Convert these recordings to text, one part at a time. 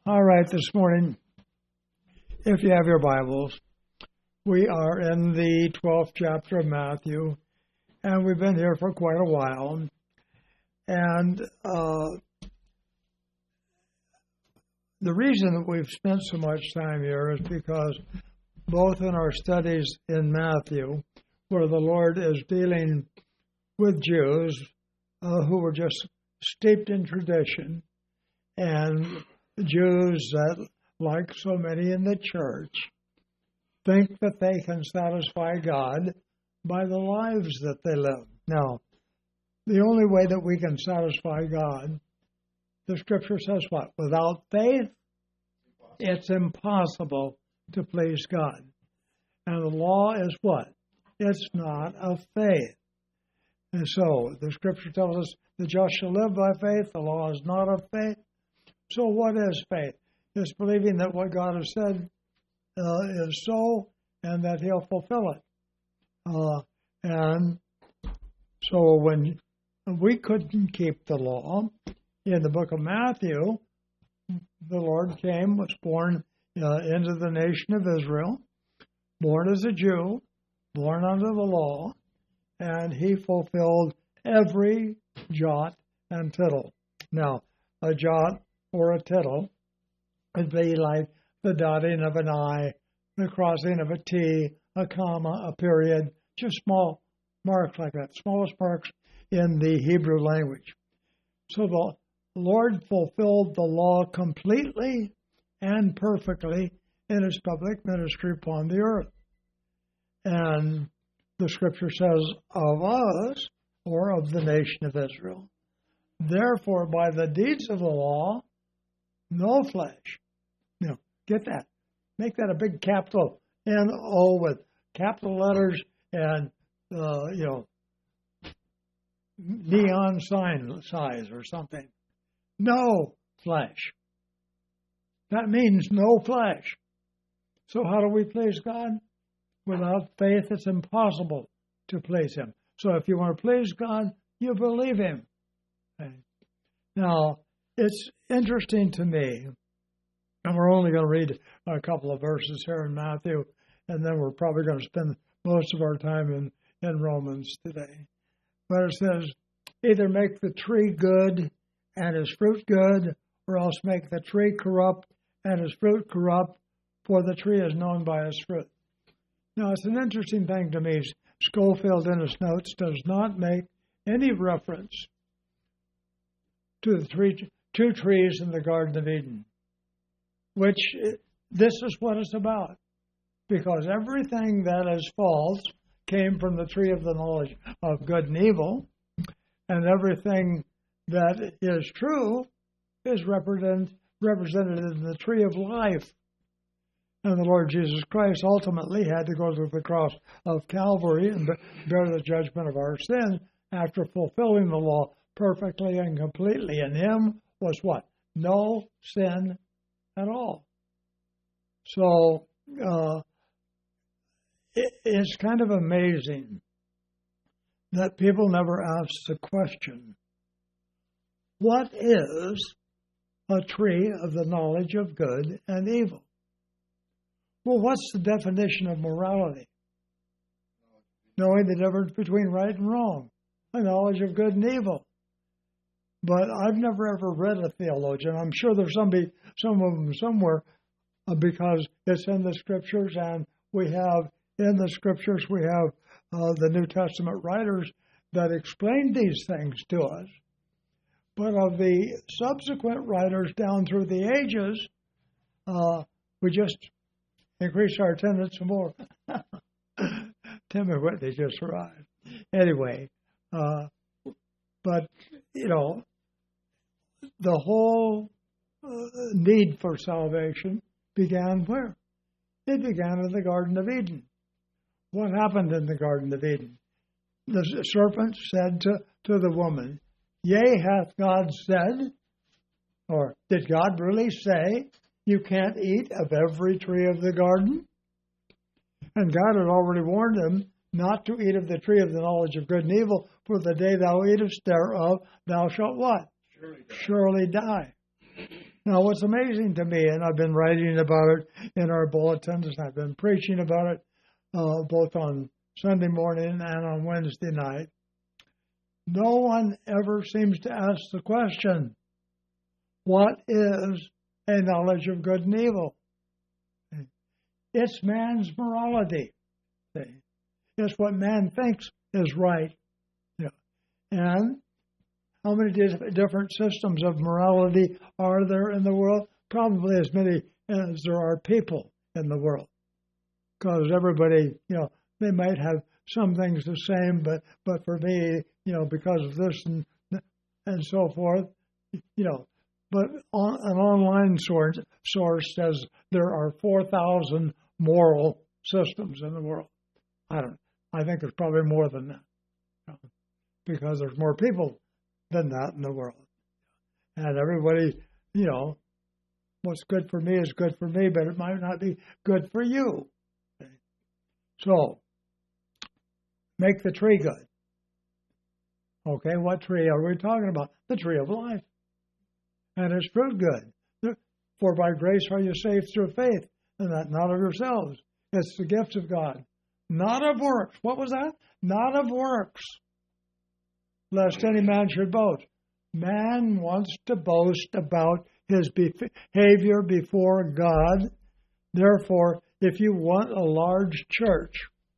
All right, this morning, if you have your Bibles, we are in the 12th chapter of Matthew, and we've been here for quite a while. And the reason that we've spent so much time here is because both in our studies in Matthew, where the Lord is dealing with Jews who were just steeped in tradition, and Jews that, like so many in the church, think that they can satisfy God by the lives that they live. Now, the only way that we can satisfy God, the Scripture says what? Without faith, it's impossible to please God. And the law is what? It's not of faith. And so, the Scripture tells us the just shall live by faith. The law is not of faith. So what is faith? It's believing that what God has said is so and that He'll fulfill it. And so when we couldn't keep the law, in the book of Matthew, the Lord came, was born into the nation of Israel, born as a Jew, born under the law, and He fulfilled every jot and tittle. Now, a jot or a tittle would be like the dotting of an I, the crossing of a T, a comma, a period, just small marks like that, smallest marks in the Hebrew language. So the Lord fulfilled the law completely and perfectly in His public ministry upon the earth. And the Scripture says of us, or of the nation of Israel, therefore by the deeds of the law, no flesh. Now, get that. Make that a big capital N-O with capital letters and, neon sign size or something. No flesh. That means no flesh. So how do we please God? Without faith, it's impossible to please Him. So if you want to please God, you believe Him. Okay. Now, it's interesting to me, and we're only going to read a couple of verses here in Matthew, and then we're probably going to spend most of our time in Romans today. But it says, either make the tree good and his fruit good, or else make the tree corrupt and his fruit corrupt, for the tree is known by its fruit. Now, it's an interesting thing to me. Schofield in his notes does not make any reference to the two trees in the Garden of Eden, which this is what it's about. Because everything that is false came from the tree of the knowledge of good and evil, and everything that is true is represented in the tree of life. And the Lord Jesus Christ ultimately had to go to the cross of Calvary and bear the judgment of our sin after fulfilling the law perfectly and completely. In Him was what? No sin at all. So it's kind of amazing that people never ask the question, what is a tree of the knowledge of good and evil? Well, what's the definition of morality? Knowing the difference between right and wrong, a knowledge of good and evil. But I've never ever read a theologian. I'm sure there's some of them somewhere because it's in the Scriptures, and we have in the Scriptures the New Testament writers that explain these things to us. But of the subsequent writers down through the ages, we just increase our attendance some more. Tim and Whitney just arrived. Anyway, but, the whole need for salvation began where? It began in the Garden of Eden. What happened in the Garden of Eden? The serpent said to the woman, yea, hath God said, or did God really say, you can't eat of every tree of the garden? And God had already warned him not to eat of the tree of the knowledge of good and evil, for the day thou eatest thereof, thou shalt what? Surely die. Now, what's amazing to me, and I've been writing about it in our bulletins, and I've been preaching about it both on Sunday morning and on Wednesday night, no one ever seems to ask the question, what is a knowledge of good and evil? It's man's morality. It's what man thinks is right. Yeah. And how many different systems of morality are there in the world? Probably as many as there are people in the world. Because everybody, they might have some things the same, but for me, because of this and so forth, but an online source says there are 4,000 moral systems in the world. I think there's probably more than that, because there's more people than that in the world. And everybody, what's good for me is good for me, but it might not be good for you. So, make the tree good. Okay, what tree are we talking about? The tree of life. And its fruit good. For by grace are you saved through faith, and that not of yourselves. It's the gift of God. Not of works. What was that? Not of works, lest any man should boast. Man wants to boast about his behavior before God. Therefore, if you want a large church,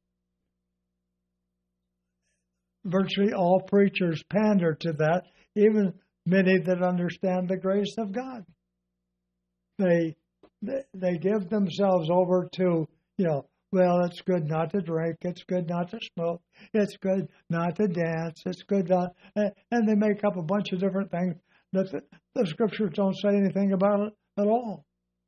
virtually all preachers pander to that, even many that understand the grace of God. They give themselves over to, well, it's good not to drink, it's good not to smoke, it's good not to dance, it's good not, and they make up a bunch of different things that the scriptures don't say anything about it at all.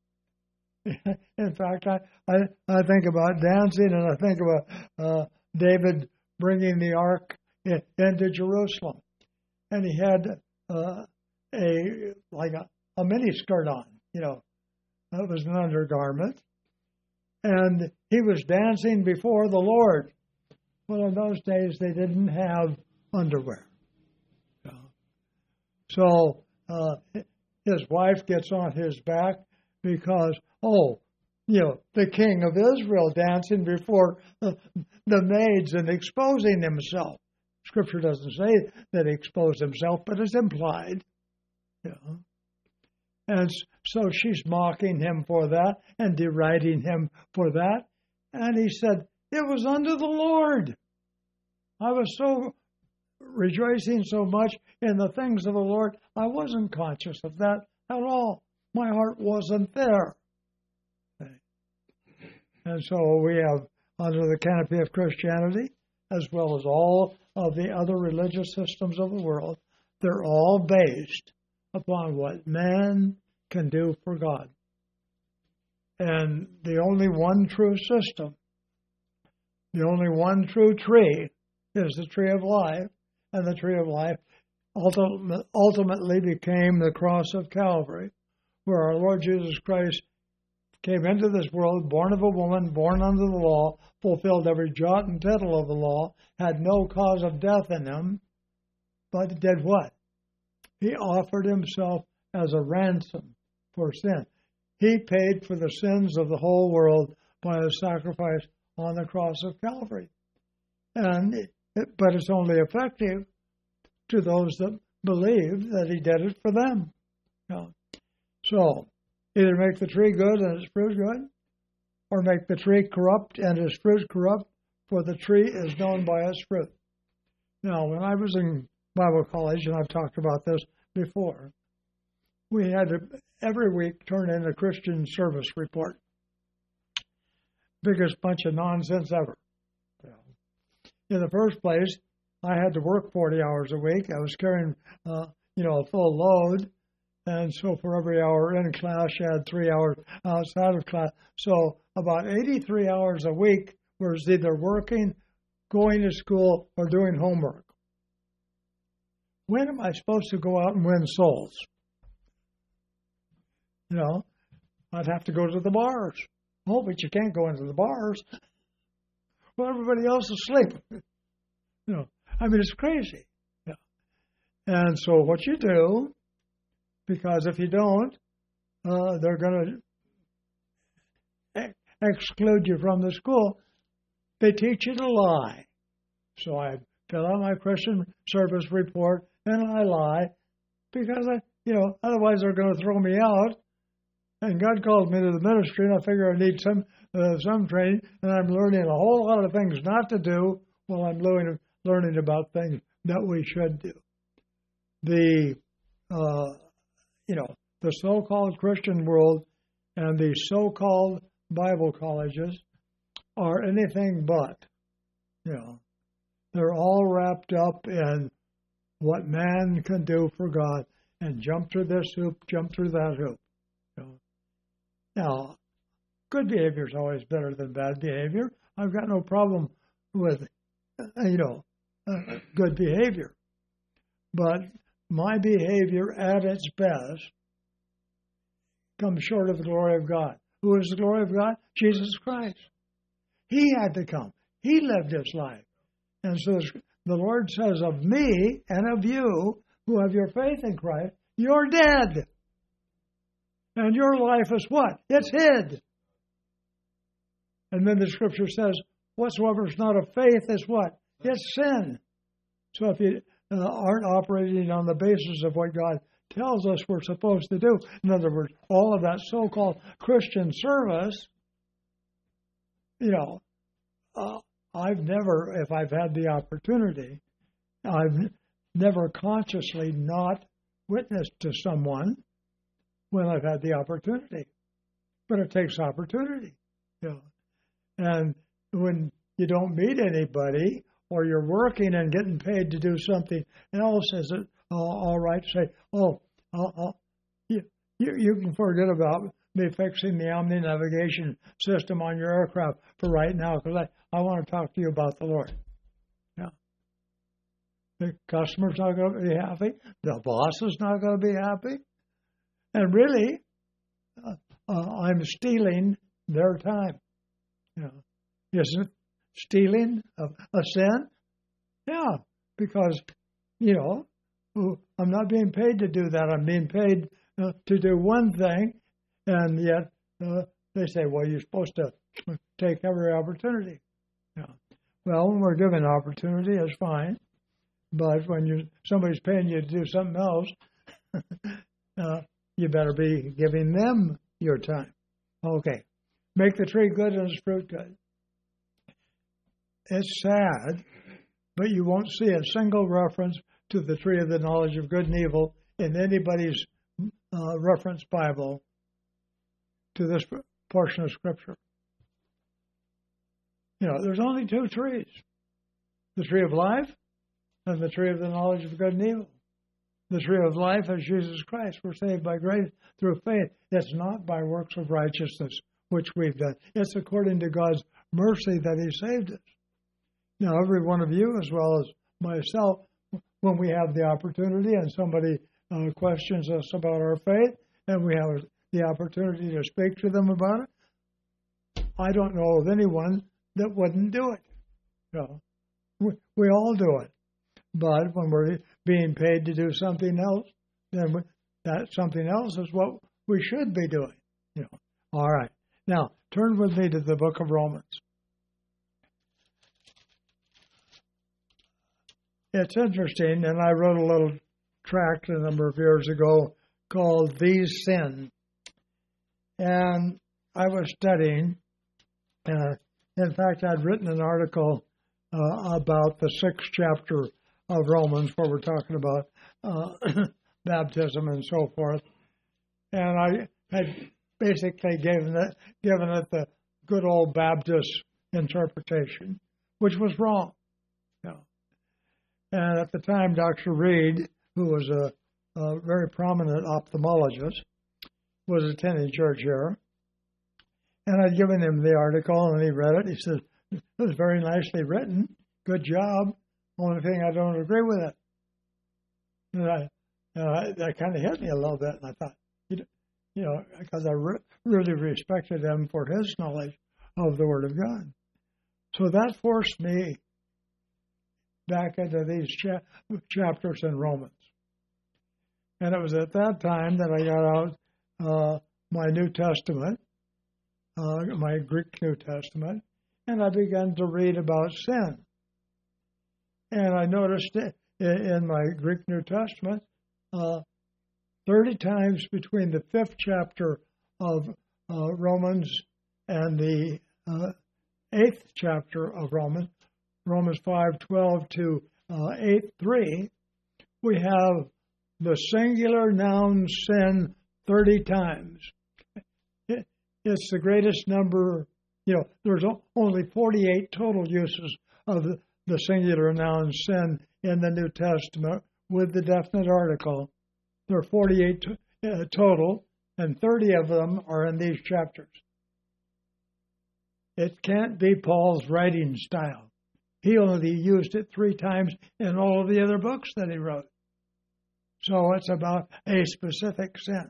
In fact, I think about dancing, and I think about David bringing the ark into Jerusalem, and he had a mini skirt on, that was an undergarment, and he was dancing before the Lord. Well, in those days they didn't have underwear, so his wife gets on his back because, the king of Israel dancing before the maids and exposing himself. Scripture doesn't say that he exposed himself, but it's implied. And so she's mocking him for that and deriding him for that. And he said, it was unto the Lord. I was so rejoicing so much in the things of the Lord, I wasn't conscious of that at all. My heart wasn't there. And so we have, under the canopy of Christianity, as well as all of the other religious systems of the world, they're all based upon what man can do for God. And the only one true system, the only one true tree is the tree of life, and the tree of life ultimately became the cross of Calvary, where our Lord Jesus Christ came into this world, born of a woman, born under the law, fulfilled every jot and tittle of the law, had no cause of death in him, but did what? He offered himself as a ransom for sin. He paid for the sins of the whole world by a sacrifice on the cross of Calvary. But it's only effective to those that believe that he did it for them. So, either make the tree good and its fruit good, or make the tree corrupt and its fruit corrupt, for the tree is known by its fruit. Now, when I was in Bible college, and I've talked about this before, we had to every week turn in a Christian service report. Biggest bunch of nonsense ever. In the first place, I had to work 40 hours a week. I was carrying, a full load. And so for every hour in class, you had 3 hours outside of class. So about 83 hours a week was either working, going to school, or doing homework. When am I supposed to go out and win souls? I'd have to go to the bars. Oh, but you can't go into the bars. Well, everybody else is asleep. It's crazy. And so what you do, because if you don't, they're going to exclude you from the school. They teach you to lie. So I fill out my Christian service report and I lie because otherwise they're going to throw me out. And God called me to the ministry, and I figure I need some training, and I'm learning a whole lot of things not to do while I'm learning about things that we should do. The the so-called Christian world and the so-called Bible colleges are anything but. They're all wrapped up in what man can do for God, and jump through this hoop, jump through that hoop. Now, good behavior is always better than bad behavior. I've got no problem with, good behavior. But my behavior at its best comes short of the glory of God. Who is the glory of God? Jesus Christ. He had to come. He lived his life. And so the Lord says of me and of you who have your faith in Christ, you're dead. And your life is what? It's hid. And then the scripture says, whatsoever is not of faith is what? It's sin. So if you aren't operating on the basis of what God tells us we're supposed to do, in other words, all of that so-called Christian service, I've never, if I've had the opportunity, I've never consciously not witnessed to someone when I've had the opportunity. But it takes opportunity. And when you don't meet anybody, or you're working and getting paid to do something else, is it all right to say, you can forget about me fixing the Omni navigation system on your aircraft for right now, because I want to talk to you about the Lord. The customer's not going to be happy. The boss is not going to be happy. And really, I'm stealing their time. Isn't stealing a sin? Yeah, because, I'm not being paid to do that. I'm being paid to do one thing, and yet they say, well, you're supposed to take every opportunity. Well, when we're given opportunity, it's fine. But when somebody's paying you to do something else, you better be giving them your time. Okay. Make the tree good and its fruit good. It's sad, but you won't see a single reference to the tree of the knowledge of good and evil in anybody's reference Bible to this portion of Scripture. There's only two trees. The tree of life and the tree of the knowledge of good and evil. The tree of life is Jesus Christ. We're saved by grace through faith. It's not by works of righteousness, which we've done. It's according to God's mercy that he saved us. Now, every one of you, as well as myself, when we have the opportunity and somebody questions us about our faith, and we have the opportunity to speak to them about it, I don't know of anyone that wouldn't do it. We all do it. But when we're being paid to do something else, then that something else is what we should be doing. All right. Now, turn with me to the book of Romans. It's interesting, and I wrote a little tract a number of years ago called These Sin. And I was studying, in fact, I'd written an article about the 6th chapter of Romans, where we're talking about baptism and so forth. And I had basically given it the good old Baptist interpretation, which was wrong. And at the time, Dr. Reed, who was a very prominent ophthalmologist, was attending church here. And I'd given him the article, and he read it. He said, it was very nicely written. Good job. Only thing I don't agree with it. And that kind of hit me a little bit, and I thought, because I really respected him for his knowledge of the Word of God. So that forced me back into these chapters in Romans. And it was at that time that I got out my New Testament, my Greek New Testament, and I began to read about sin. And I noticed in my Greek New Testament, 30 times between the 5th chapter of Romans and the 8th chapter of Romans, Romans 5:12 to 8:3, we have the singular noun sin 30 times. It's the greatest number, there's only 48 total uses of the singular noun sin in the New Testament with the definite article. There are 48 total, and 30 of them are in these chapters. It can't be Paul's writing style. He only used it 3 times in all of the other books that he wrote. So it's about a specific sin.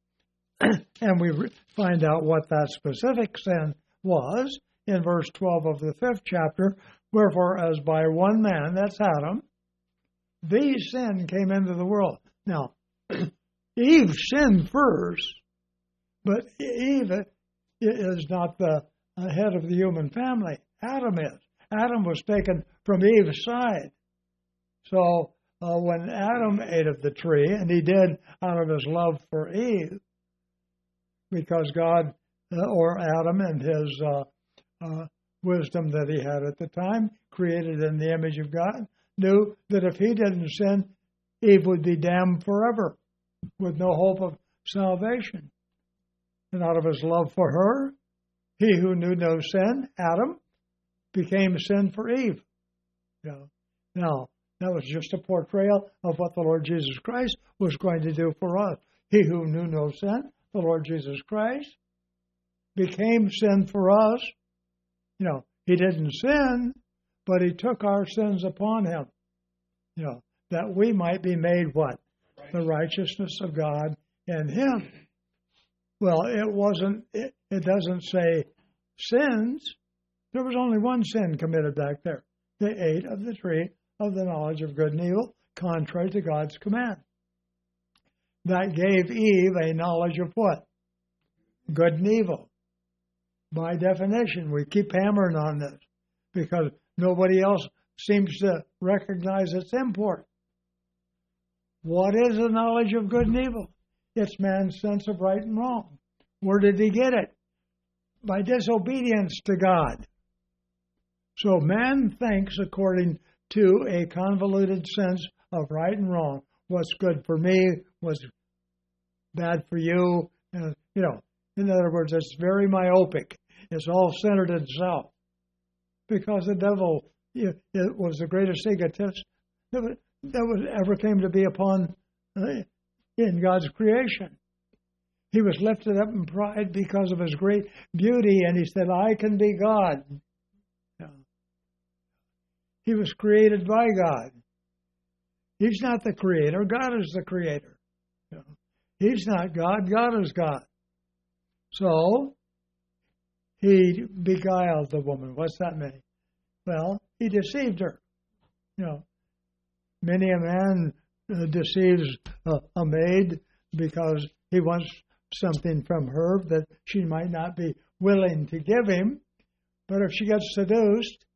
And we find out what that specific sin was in verse 12 of the 5th chapter. Wherefore, as by one man, that's Adam, the sin came into the world. Now, Eve sinned first, but Eve is not the head of the human family. Adam is. Adam was taken from Eve's side. So when Adam ate of the tree, and he did out of his love for Eve, because God, or Adam and his wisdom that he had at the time, created in the image of God, knew that if he didn't sin, Eve would be damned forever with no hope of salvation. And out of his love for her, he who knew no sin, Adam, became sin for Eve. Now, that was just a portrayal of what the Lord Jesus Christ was going to do for us. He who knew no sin, the Lord Jesus Christ, became sin for us. He didn't sin, but he took our sins upon him, that we might be made what? The righteousness of God in him. Well, it doesn't say sins. There was only one sin committed back there. They ate of the tree of the knowledge of good and evil, contrary to God's command. That gave Eve a knowledge of what? Good and evil. By definition, we keep hammering on this because nobody else seems to recognize its import. What is the knowledge of good and evil? It's man's sense of right and wrong. Where did he get it? By disobedience to God. So man thinks according to a convoluted sense of right and wrong. What's good for me, what's bad for you. In other words, it's very myopic. It's all centered in self. Because the devil, it was the greatest egotist that ever came to be upon in God's creation. He was lifted up in pride because of his great beauty, and he said, I can be God. He was created by God. He's not the creator. God is the creator. He's not God. God is God. So, he beguiled the woman. What's that mean? Well, he deceived her. Many a man deceives a maid because he wants something from her that she might not be willing to give him. But if she gets seduced,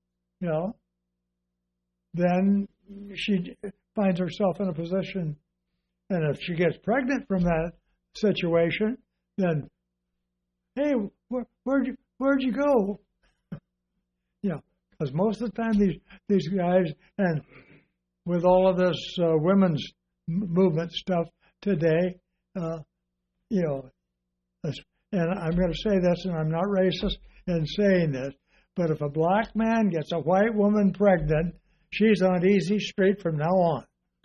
then she finds herself in a position, and if she gets pregnant from that situation, then, hey, where'd you go? Because most of the time these guys, and with all of this women's movement stuff today, and I'm going to say this, and I'm not racist in saying this, but if a black man gets a white woman pregnant, she's on easy street from now on.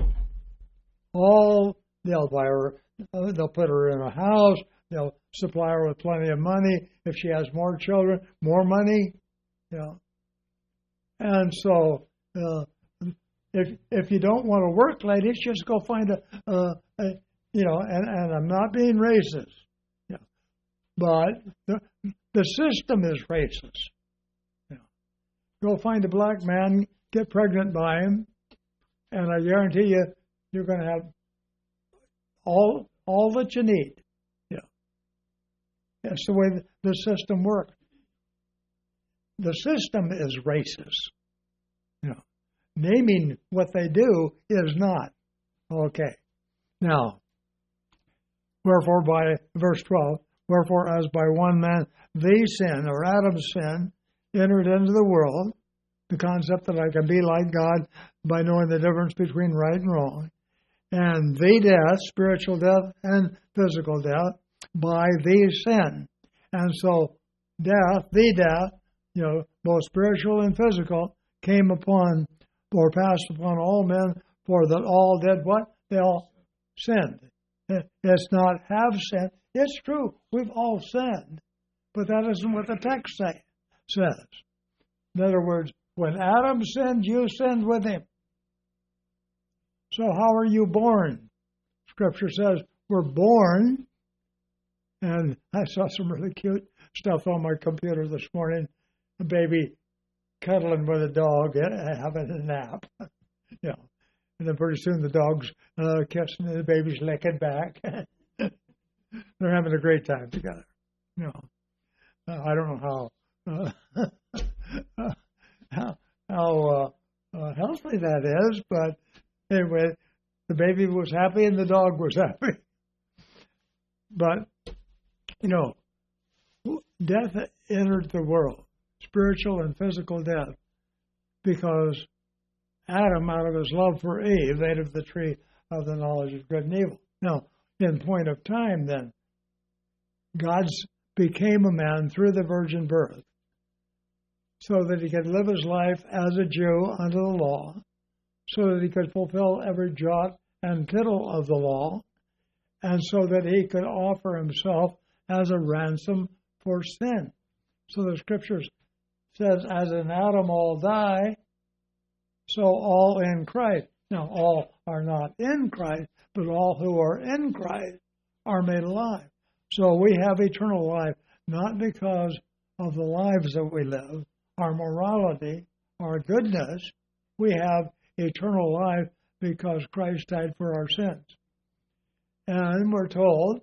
They'll buy her, they'll put her in a house, they'll supply her with plenty of money. If she has more children, more money, And so, if you don't want to work, ladies, just go find and I'm not being racist, but the system is racist. Go find a black man, get pregnant by him, and I guarantee you, you're going to have all that you need. That's the way the system works. The system is racist. Naming what they do is not. Okay. Now, wherefore by, verse 12, wherefore as by one man the sin, or Adam's sin, entered into the world, the concept that I can be like God by knowing the difference between right and wrong, and the death, spiritual death and physical death, by the sin. And so death, the death, both spiritual and physical, came upon or passed upon all men, for that all did what? They all sinned. It's not have sinned. It's true, we've all sinned, but that isn't what the text says. In other words, when Adam sinned, you sinned with him. So how are you born? Scripture says we're born, and I saw some really cute stuff on my computer this morning. A baby cuddling with a dog, having a nap. And then pretty soon the dog's kissing and the baby's licking back. They're having a great time together. I don't know how healthy that is, but anyway, the baby was happy and the dog was happy. But, death entered the world, spiritual and physical death, because Adam, out of his love for Eve, ate of the tree of the knowledge of good and evil. Now, in point of time, then, God became a man through the virgin birth so that he could live his life as a Jew under the law, so that he could fulfill every jot and tittle of the law, and so that he could offer himself as a ransom for sin. So the Scripture says, as in Adam all die, so all in Christ. Now, all are not in Christ, but all who are in Christ are made alive. So we have eternal life, not because of the lives that we live, our morality, our goodness. We have eternal life because Christ died for our sins. And we're told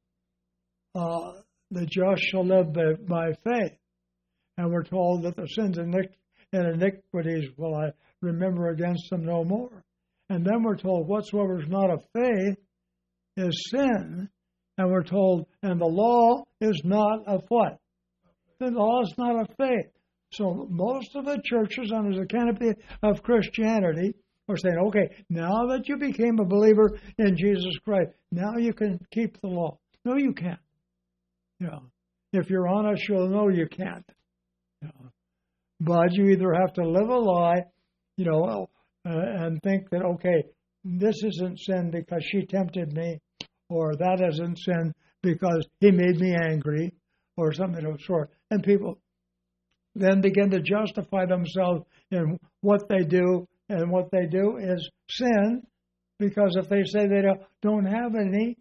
the just shall live by faith. And we're told that the sins and iniquities will I remember against them no more. And then we're told whatsoever is not of faith is sin. And we're told, and the law is not of what? The law is not of faith. So most of the churches under the canopy of Christianity are saying, okay, now that you became a believer in Jesus Christ, now you can keep the law. No, you can't. If you're honest, you'll know you can't. But you either have to live a lie, and think that, okay, this isn't sin because she tempted me, or that isn't sin because he made me angry, or something of the sort. And people then begin to justify themselves in what they do, and what they do is sin, because if they say they don't have any,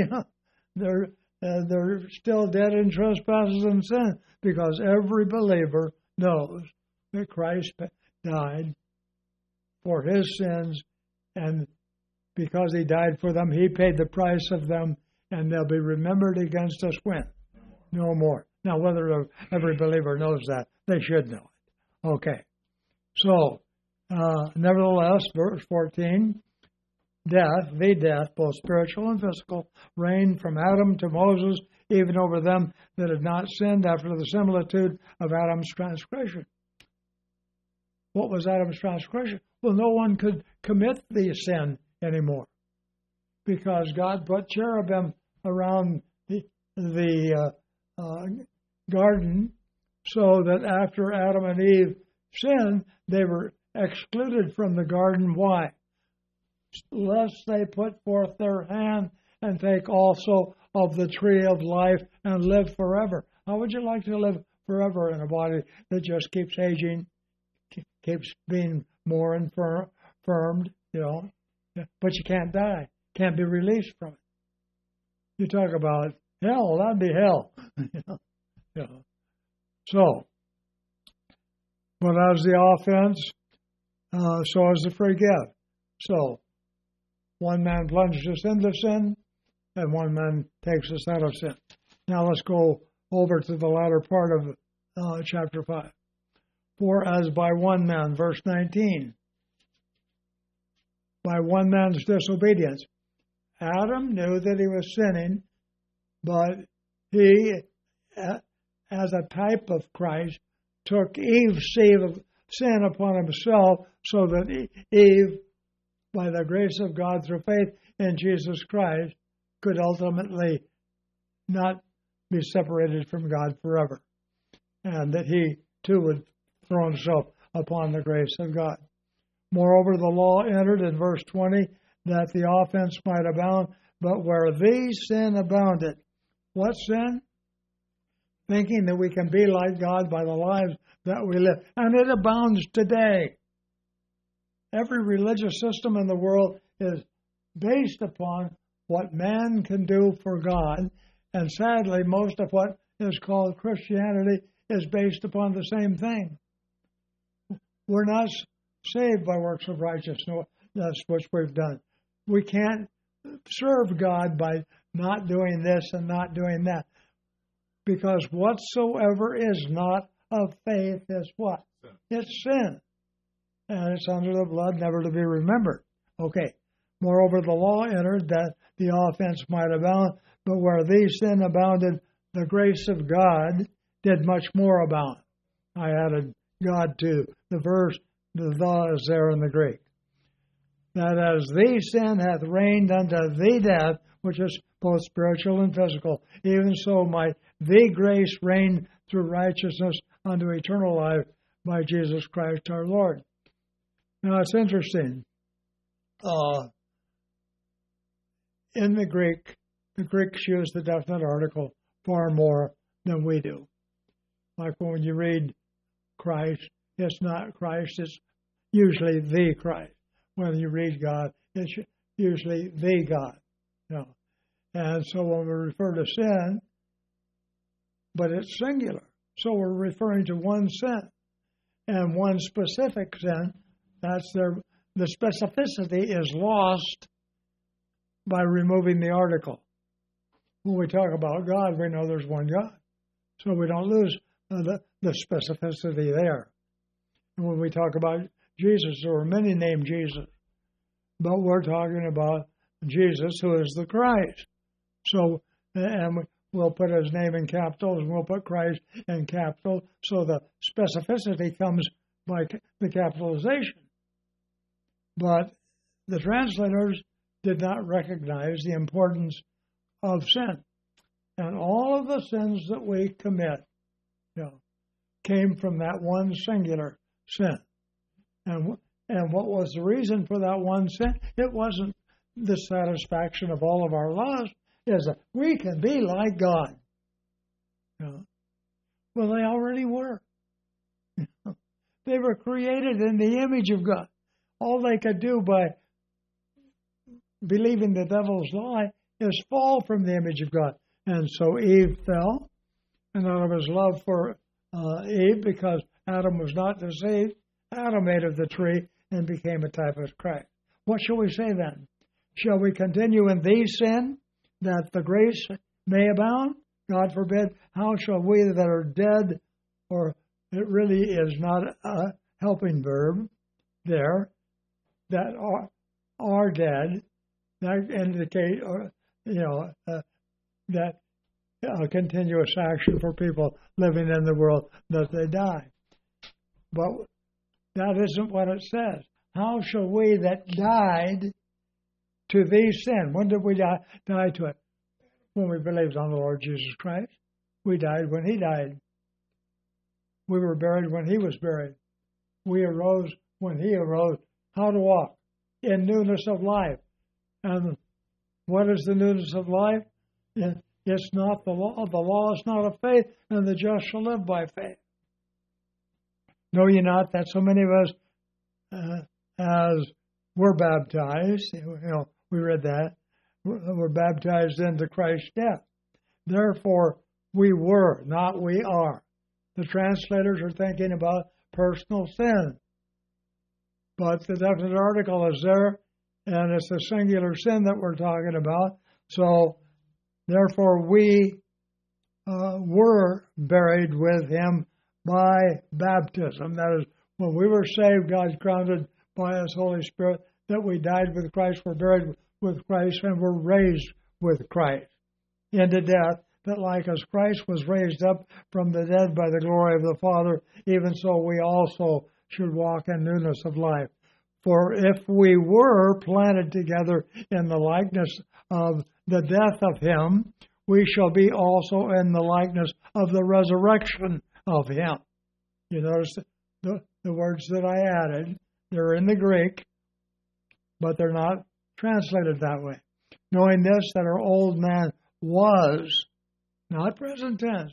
they're still dead in trespasses and sin, because every believer knows that Christ died for his sins, and because he died for them, he paid the price of them, and they'll be remembered against us when? No more. Now, whether every believer knows that, they should know it. Okay. So, nevertheless, verse 14, the death, both spiritual and physical, reigned from Adam to Moses, even over them that had not sinned after the similitude of Adam's transgression. What was Adam's transgression? Well, no one could commit the sin anymore, because God put cherubim around the garden, so that after Adam and Eve sinned, they were excluded from the garden. Why? Lest they put forth their hand and take also of the tree of life and live forever. How would you like to live forever in a body that just keeps aging, keeps being more infirmed, but you can't die, can't be released from it? You talk about hell, that'd be hell. So, but as the offense, so is the free gift. So, one man plunges us into sin, and one man takes us out of sin. Now let's go over to the latter part of chapter 5. For as by one man, verse 19, by one man's disobedience, Adam knew that he was sinning, but he, as a type of Christ, took Eve's sin upon himself so that Eve, by the grace of God through faith in Jesus Christ, could ultimately not be separated from God forever, and that he too would throw himself upon the grace of God. Moreover, the law entered in verse 20 that the offense might abound, but where the sin abounded. What sin? Thinking that we can be like God by the lives that we live. And it abounds today. Every religious system in the world is based upon what man can do for God. And sadly, most of what is called Christianity is based upon the same thing. We're not saved by works of righteousness, that's what we've done. We can't serve God by not doing this and not doing that. Because whatsoever is not of faith is what? Sin. It's sin. And it's under the blood, never to be remembered. Okay. Moreover, the law entered that the offense might abound, but where the sin abounded, the grace of God did much more abound. I added God to the verse, the is there in the Greek. That as the sin hath reigned unto the death, which is both spiritual and physical, even so might the grace reign through righteousness unto eternal life by Jesus Christ our Lord. Now it's interesting. In the Greeks use the definite article far more than we do. Like when you read Christ, it's not Christ, it's usually the Christ. When you read God, it's usually the God. You know. And so when we refer to sin, but it's singular. So we're referring to one sin and one specific sin. That's the specificity is lost by removing the article. When we talk about God, we know there's one God. So we don't lose the specificity there. And when we talk about Jesus, there are many named Jesus. But we're talking about Jesus, who is the Christ. So, and we'll put his name in capitals, and we'll put Christ in capitals, so the specificity comes by the capitalization. But the translators did not recognize the importance of sin. And all of the sins that we commit, came from that one singular sin. And what was the reason for that one sin? It wasn't the satisfaction of all of our lusts. Is that we can be like God. Well, they already were. They were created in the image of God. All they could do by believing the devil's lie is fall from the image of God. And so Eve fell, and out of his love for Eve, because Adam was not deceived, Adam ate of the tree and became a type of Christ. What shall we say then? Shall we continue in these sin, that the grace may abound? God forbid. How shall we that are dead, or it really is not a helping verb there, that are dead, that indicate, that continuous action for people living in the world, that they die. But that isn't what it says. How shall we that died to these sin? When did we die to it? When we believed on the Lord Jesus Christ. We died when he died. We were buried when he was buried. We arose when he arose. How to walk? In newness of life. And what is the newness of life? It's not the law. The law is not of faith, and the just shall live by faith. Know ye not that so many of us, as were baptized, we read that, were baptized into Christ's death. Therefore, we were, not we are. The translators are thinking about personal sin. But the definite article is there, and it's a singular sin that we're talking about. So, therefore, we were buried with him by baptism. That is, when we were saved, God grounded by His Holy Spirit that we died with Christ, were buried with Christ, and were raised with Christ into death, that like as Christ was raised up from the dead by the glory of the Father, even so we also should walk in newness of life. For if we were planted together in the likeness of the death of Him, we shall be also in the likeness of the resurrection of Him. You notice the words that I added. They're in the Greek, but they're not translated that way. Knowing this, that our old man was, not present tense.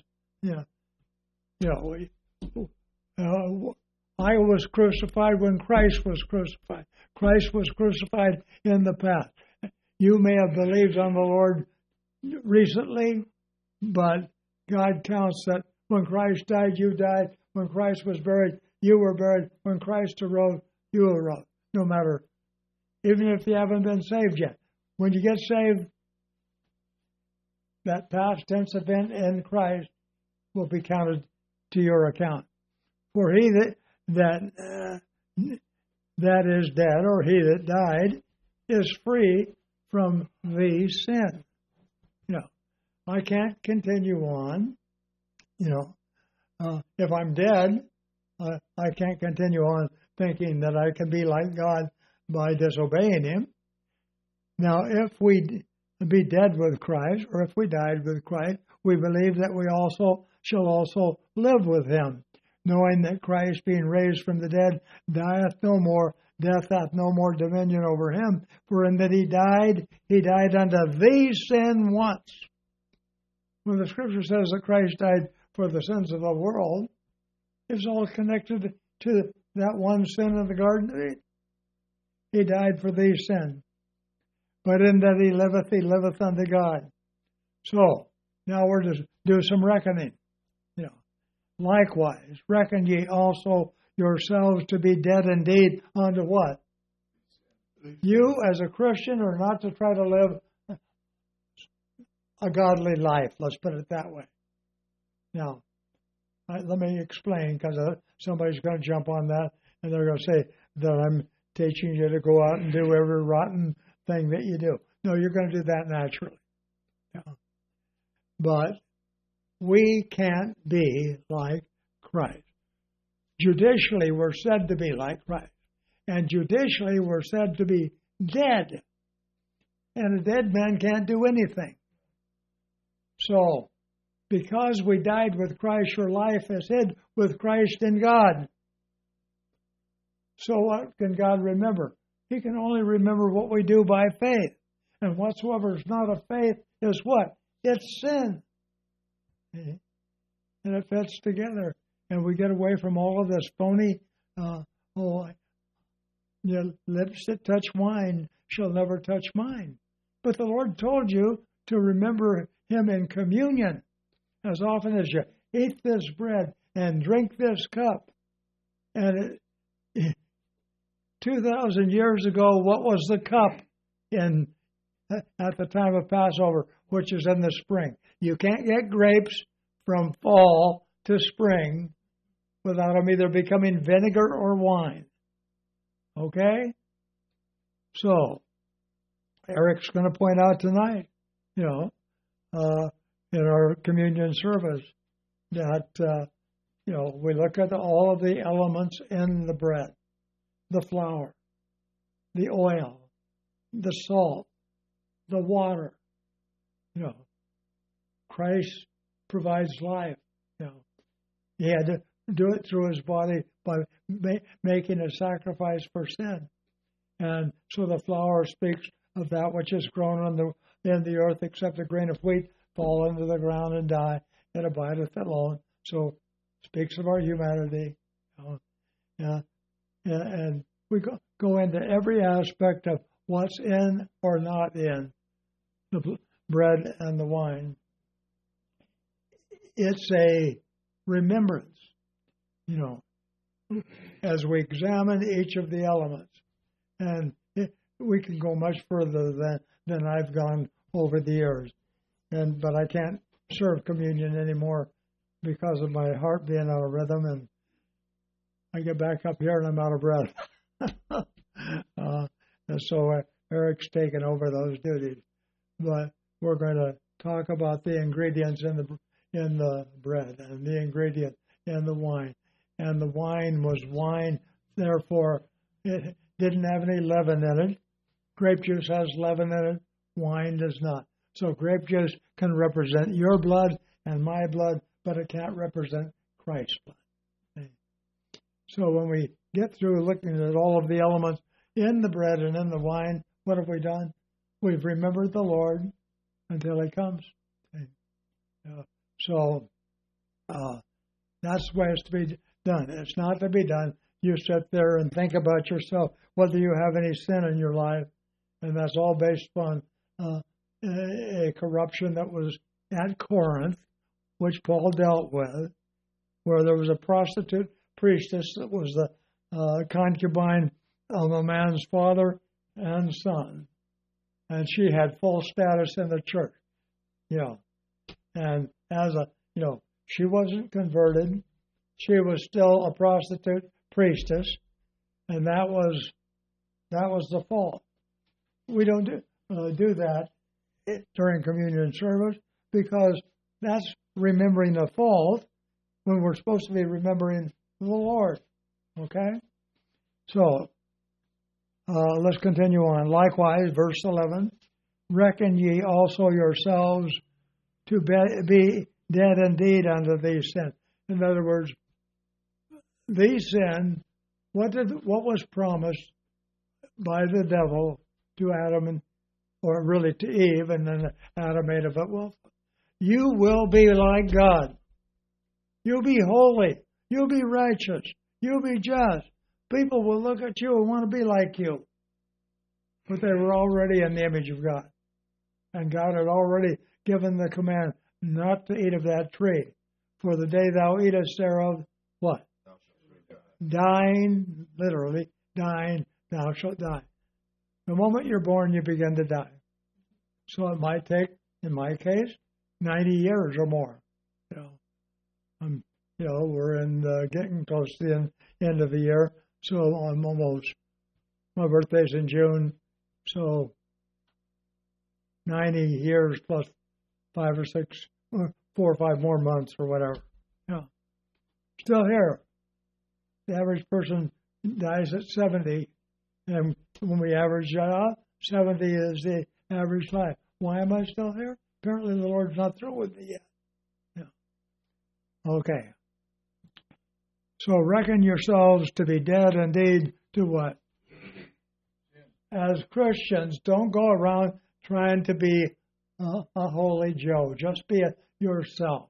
I was crucified when Christ was crucified. Christ was crucified in the past. You may have believed on the Lord recently, but God counts that when Christ died, you died. When Christ was buried, you were buried. When Christ arose, you arose. No matter, even if you haven't been saved yet. When you get saved, that past tense event in Christ will be counted to your account. For he that is dead, or he that died, is free from the sin. I can't continue on. If I'm dead, I can't continue on thinking that I can be like God by disobeying Him. Now, if we be dead with Christ, or if we died with Christ, we believe that we also shall also live with Him, knowing that Christ, being raised from the dead, dieth no more, death hath no more dominion over Him. For in that He died unto the sin once. When the Scripture says that Christ died for the sins of the world, it's all connected to that one sin in the Garden of Eden. He died for these sins. But in that he liveth unto God. So, now we're to do some reckoning. Likewise, reckon ye also yourselves to be dead indeed unto what? You, as a Christian, are not to try to live a godly life. Let's put it that way. Now, let me explain, because somebody's going to jump on that, and they're going to say that I'm teaching you to go out and do every rotten thing that you do. No, you're going to do that naturally. But we can't be like Christ. Judicially, we're said to be like Christ. And judicially, we're said to be dead. And a dead man can't do anything. So, because we died with Christ, your life is hid with Christ in God. So what can God remember? He can only remember what we do by faith. And whatsoever is not of faith is what? It's sin. And it fits together. And we get away from all of this phony, lips that touch wine shall never touch mine. But the Lord told you to remember Him in communion as often as you eat this bread and drink this cup. And 2,000 years ago, what was the cup at the time of Passover, which is in the spring? You can't get grapes from fall to spring without them either becoming vinegar or wine. Okay? So, Eric's going to point out tonight, in our communion service, that, we look at all of the elements in the bread. The flour, the oil, the salt, the water. Christ provides life. He had to do it through His body by making a sacrifice for sin. And so the flour speaks of that which is grown in the earth, except a grain of wheat fall into the ground and die. It abideth alone. So it speaks of our humanity. And we go into every aspect of what's in or not in the bread and the wine. It's a remembrance, as we examine each of the elements. And we can go much further than I've gone over the years. But I can't serve communion anymore because of my heart being out of rhythm, and I get back up here and I'm out of breath. And so Eric's taken over those duties. But we're going to talk about the ingredients in the bread and the ingredient in the wine. And the wine was wine, therefore it didn't have any leaven in it. Grape juice has leaven in it. Wine does not. So grape juice can represent your blood and my blood, but it can't represent Christ's blood. So when we get through looking at all of the elements in the bread and in the wine, what have we done? We've remembered the Lord until He comes. So that's the way it's to be done. It's not to be done. You sit there and think about yourself, whether you have any sin in your life, and that's all based upon a corruption that was at Corinth, which Paul dealt with, where there was a prostitute priestess that was the concubine of a man's father and son, and she had full status in the church. And as she wasn't converted. She was still a prostitute priestess, and that was the fault. We don't do that during communion service because that's remembering the fault when we're supposed to be remembering the Lord. Okay? So, let's continue on. Likewise, verse 11, reckon ye also yourselves to be dead indeed unto these sins. In other words, these sin, what was promised by the devil to Adam, or really to Eve, and then Adam ate of it. Well, you will be like God. You'll be holy. You'll be righteous. You'll be just. People will look at you and want to be like you. But they were already in the image of God. And God had already given the command not to eat of that tree. For the day thou eatest thereof, what? Dying, literally, dying, thou shalt die. The moment you're born, you begin to die. So it might take, in my case, 90 years or more. We're getting close to the end of the year, so I'm almost. My birthday's in June, so 90 years plus 5 or 6, 4 or 5 more months or whatever. Still here. The average person dies at 70, and when we average that out, 70 is the average life. Why am I still here? Apparently the Lord's not through with me yet. Okay. So reckon yourselves to be dead indeed to what? As Christians, don't go around trying to be a holy Joe. Just be yourself.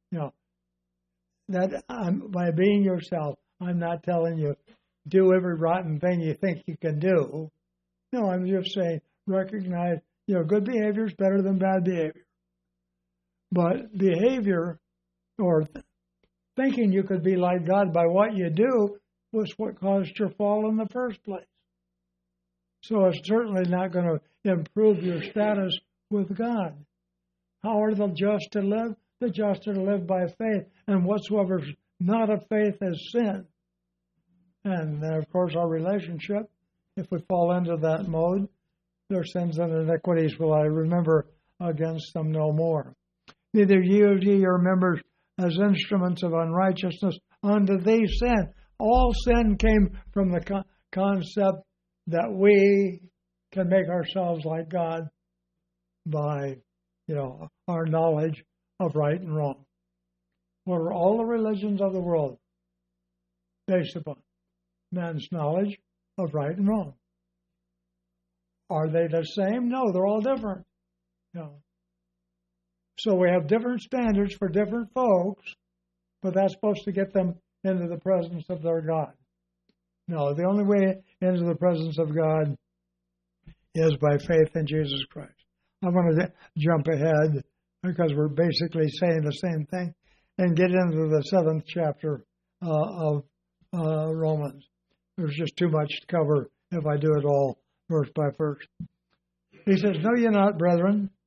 That by being yourself, I'm not telling you do every rotten thing you think you can do. No, I'm just saying recognize, good behavior is better than bad behavior. But behavior or thinking you could be like God by what you do was what caused your fall in the first place. So it's certainly not going to improve your status with God. How are the just to live? The just are to live by faith, and whatsoever is not of faith is sin. And then, of course, our relationship, if we fall into that mode, their sins and iniquities will I remember against them no more. Neither yield ye your members as instruments of unrighteousness unto these sin. All sin came from the concept that we can make ourselves like God by, our knowledge of right and wrong. What are all the religions of the world based upon? Man's knowledge of right and wrong. Are they the same? No, they're all different. So we have different standards for different folks, but that's supposed to get them into the presence of their God. No, the only way into the presence of God is by faith in Jesus Christ. I'm going to jump ahead because we're basically saying the same thing and get into the 7th chapter of Romans. There's just too much to cover if I do it all verse by verse. He says, know ye not, brethren,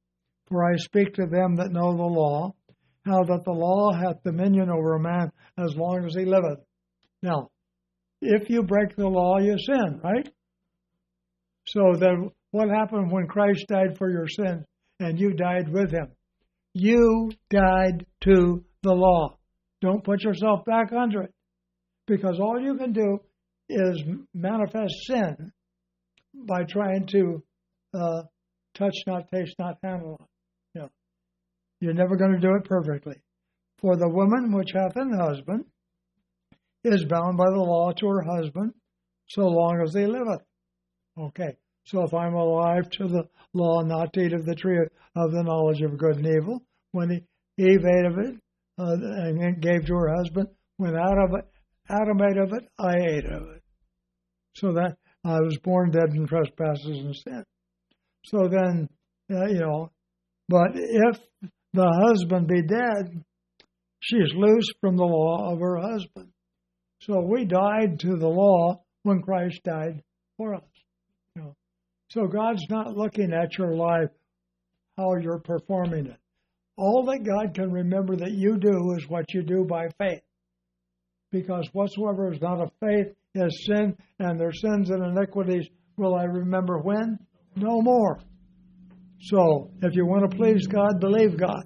For I speak to them that know the law, how that the law hath dominion over a man as long as he liveth. Now, if you break the law, you sin, right? So then what happened when Christ died for your sins and you died with him? You died to the law. Don't put yourself back under it, because all you can do is manifest sin by trying to touch not, taste not, handle not. You know, you're never going to do it perfectly. For the woman which hath an husband is bound by the law to her husband so long as he liveth. Okay, so if I'm alive to the law not to eat of the tree of the knowledge of good and evil, when Eve ate of it and gave to her husband, when Adam ate of it, I ate of it. So that I was born dead in trespasses and sin. So then, but if the husband be dead, she is loose from the law of her husband. So we died to the law when Christ died for us. So God's not looking at your life, how you're performing it. All that God can remember that you do is what you do by faith. Because whatsoever is not of faith is sin, and their sins and iniquities will I remember when? No more. So, if you want to please God, believe God.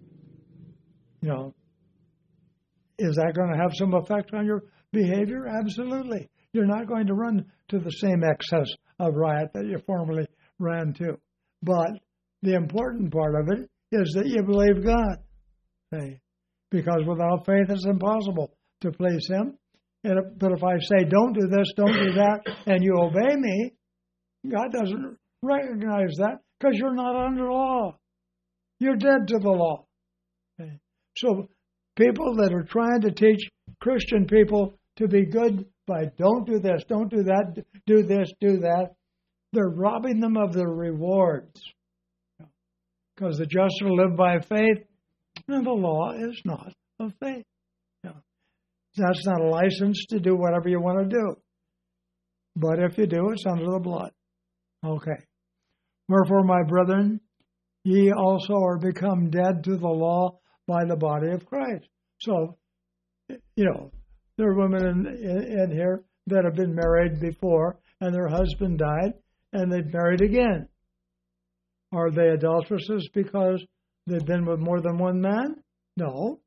Is that going to have some effect on your behavior? Absolutely. You're not going to run to the same excess of riot that you formerly ran to. But the important part of it is that you believe God. Okay? Because without faith, it's impossible to please Him. But if I say, don't do this, don't do that, and you obey me, God doesn't recognize that because you're not under law. You're dead to the law. Okay? So people that are trying to teach Christian people to be good by don't do this, don't do that, do this, do that, they're robbing them of their rewards. Because the just shall live by faith, and the law is not of faith. That's not a license to do whatever you want to do. But if you do, it's under the blood. Okay. Wherefore, my brethren, ye also are become dead to the law by the body of Christ. So, there are women in here that have been married before, and their husband died, and they've married again. Are they adulteresses because they've been with more than one man? No.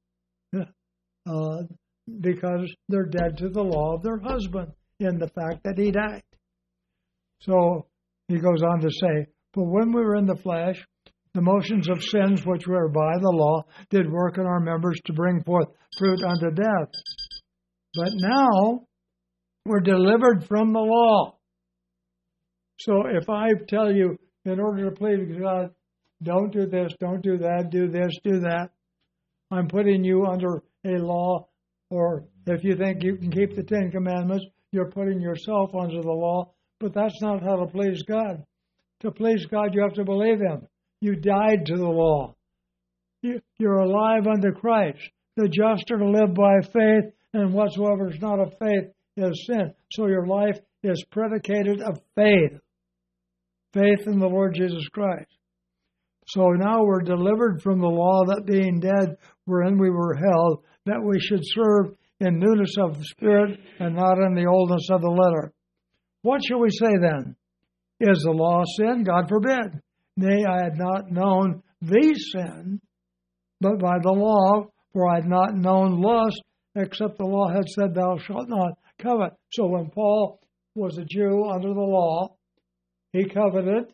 Because they're dead to the law of their husband in the fact that he died. So he goes on to say, for when we were in the flesh, the motions of sins which were by the law did work in our members to bring forth fruit unto death. But now we're delivered from the law. So if I tell you, in order to please God, don't do this, don't do that, do this, do that, I'm putting you under a law. Or if you think you can keep the Ten Commandments, you're putting yourself under the law. But that's not how to please God. To please God, you have to believe Him. You died to the law. You're alive unto Christ. The just are to live by faith, and whatsoever is not of faith is sin. So your life is predicated of faith. Faith in the Lord Jesus Christ. So now we're delivered from the law, that being dead wherein we were held, that we should serve in newness of the Spirit and not in the oldness of the letter. What shall we say then? Is the law sin? God forbid. Nay, I had not known the sin, but by the law, for I had not known lust, except the law had said, thou shalt not covet. So when Paul was a Jew under the law, he coveted,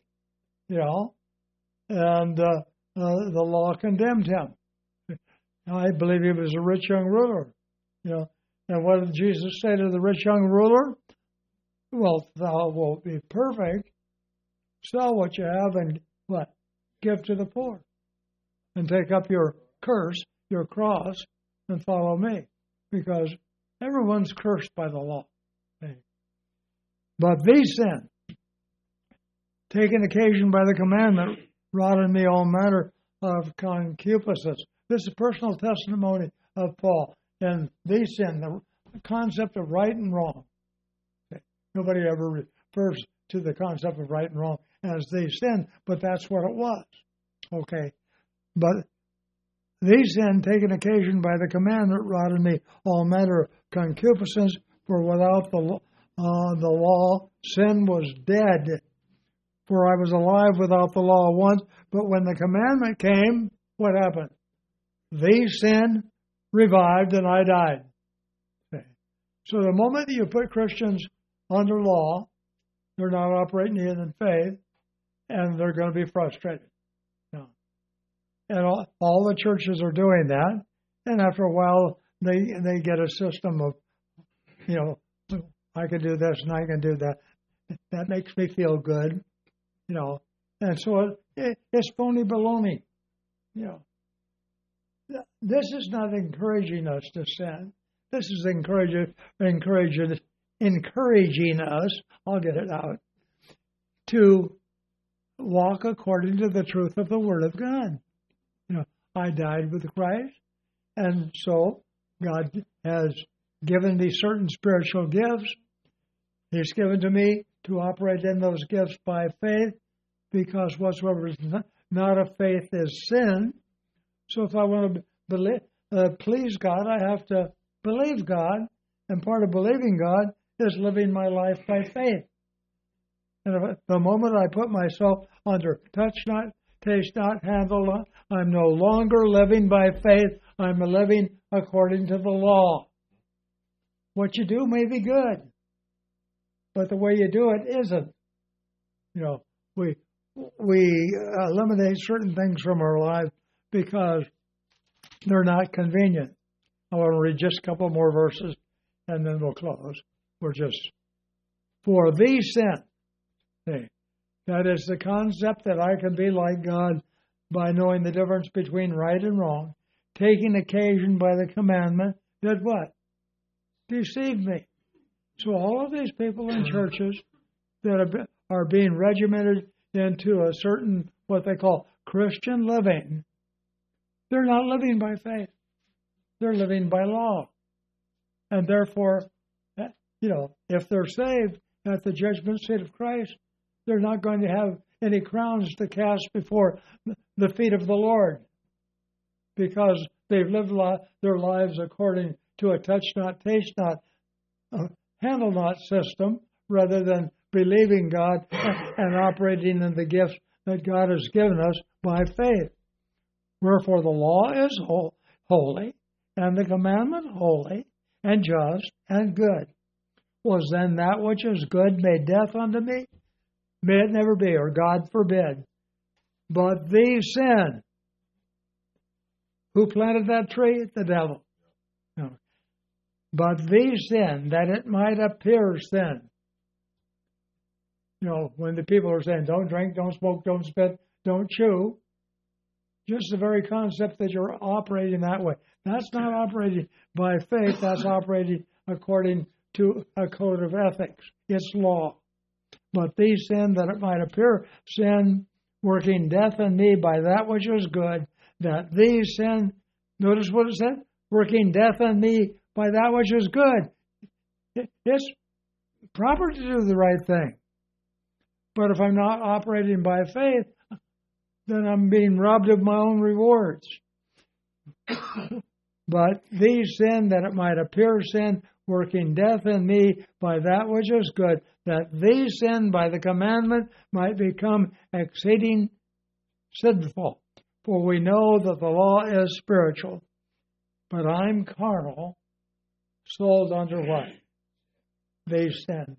and the law condemned him. I believe he was a rich young ruler, And what did Jesus say to the rich young ruler? Well, thou wilt be perfect. Sell what you have and what? Give to the poor. And take up your curse, your cross, and follow me. Because everyone's cursed by the law. But these sin, taking occasion by the commandment, wrought in me all manner of concupiscence. This is personal testimony of Paul. And these sin, the concept of right and wrong. Okay. Nobody ever refers to the concept of right and wrong as these sin, but that's what it was. Okay. But these sin, taking occasion by the commandment, wrought in me all manner of concupiscence, for without the law, sin was dead. For I was alive without the law once, but when the commandment came, what happened? These sin revived and I died. Okay. So the moment that you put Christians under law, they're not operating in faith, and they're going to be frustrated. No. And all the churches are doing that, and after a while, they get a system of, I can do this and I can do that. That makes me feel good, And so it's phony baloney, This is not encouraging us to sin. This is encouraging us, I'll get it out, to walk according to the truth of the Word of God. I died with Christ, and so God has given me certain spiritual gifts. He's given to me to operate in those gifts by faith, because whatsoever is not of faith is sin. So if I want to please God, I have to believe God, and part of believing God is living my life by faith. And the moment I put myself under touch not, taste not, handle not, I'm no longer living by faith. I'm living according to the law. What you do may be good, but the way you do it isn't. We eliminate certain things from our lives because they're not convenient. I want to read just a couple more verses, and then we'll close. For these sin. That is the concept that I can be like God by knowing the difference between right and wrong, taking occasion by the commandment that what? Deceived me. So all of these people in churches that are being regimented into a certain, what they call Christian living, they're not living by faith. They're living by law. And therefore, if they're saved at the judgment seat of Christ, they're not going to have any crowns to cast before the feet of the Lord, because they've lived their lives according to a touch not, taste not, handle not system, rather than believing God and operating in the gifts that God has given us by faith. Wherefore the law is holy, and the commandment holy, and just, and good. Was then that which is good made death unto me? May it never be, or God forbid. But these sin. Who planted that tree? The devil. No. But these sin, that it might appear sin. When the people are saying, don't drink, don't smoke, don't spit, don't chew, just the very concept that you're operating that way. That's not operating by faith, that's operating according to a code of ethics. It's law. But these sin, that it might appear sin, working death in me by that which is good, that these sin, notice what it said? Working death in me by that which is good. It's proper to do the right thing. But if I'm not operating by faith, then I'm being robbed of my own rewards. But these sin, that it might appear sin, working death in me by that which is good, that these sin by the commandment might become exceeding sinful. For we know that the law is spiritual, but I'm carnal, sold under what? These sin.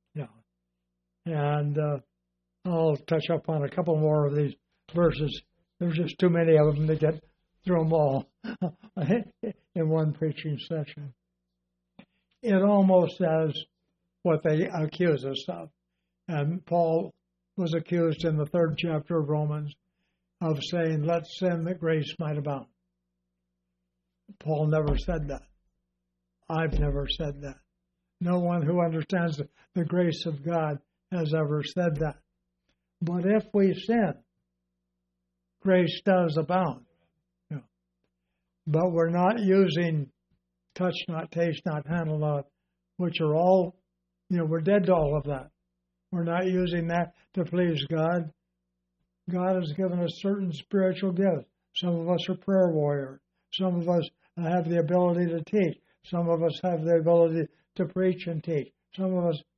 And I'll touch up on a couple more of these verses. There's just too many of them to get through them all in one preaching session. It almost says what they accuse us of. And Paul was accused in the 3rd chapter of Romans of saying, let sin that grace might abound. Paul never said that. I've never said that. No one who understands the grace of God has ever said that. But if we sin, grace does abound. But we're not using touch not, taste not, handle not, which are all, we're dead to all of that. We're not using that to please God. God has given us certain spiritual gifts. Some of us are prayer warriors. Some of us have the ability to teach. Some of us have the ability to preach and teach. Some of us,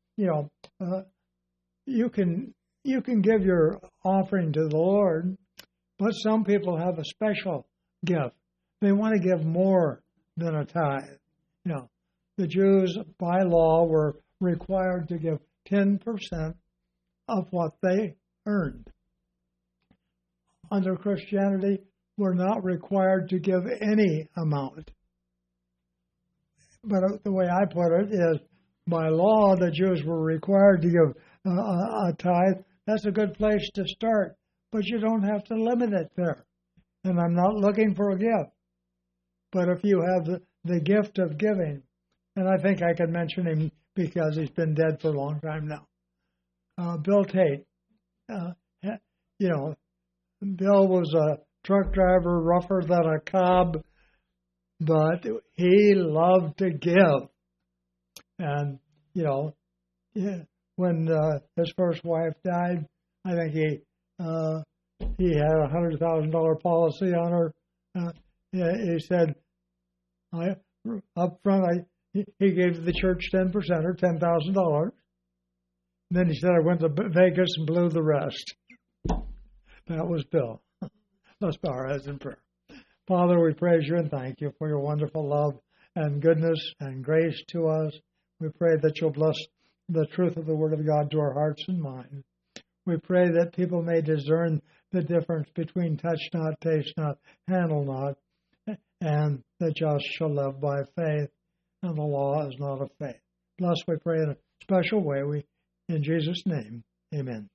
you can give your offering to the Lord, but some people have a special gift. They want to give more than a tithe. The Jews, by law, were required to give 10% of what they earned. Under Christianity, we're not required to give any amount. But the way I put it is, by law, the Jews were required to give a tithe. That's a good place to start, but you don't have to limit it there. And I'm not looking for a gift. But if you have the gift of giving, and I think I could mention him because he's been dead for a long time now. Bill Tate. Bill was a truck driver, rougher than a cob, but he loved to give. And, when his first wife died, I think he had a $100,000 policy on her. He said, up front, he gave the church 10% or $10,000. Then he said, I went to Vegas and blew the rest. That was Bill. Let's bow our heads in prayer. Father, we praise you and thank you for your wonderful love and goodness and grace to us. We pray that you'll bless the truth of the Word of God to our hearts and minds. We pray that people may discern the difference between touch not, taste not, handle not, and the just shall live by faith, and the law is not of faith. Bless, we pray, in a special way. In Jesus' name, amen.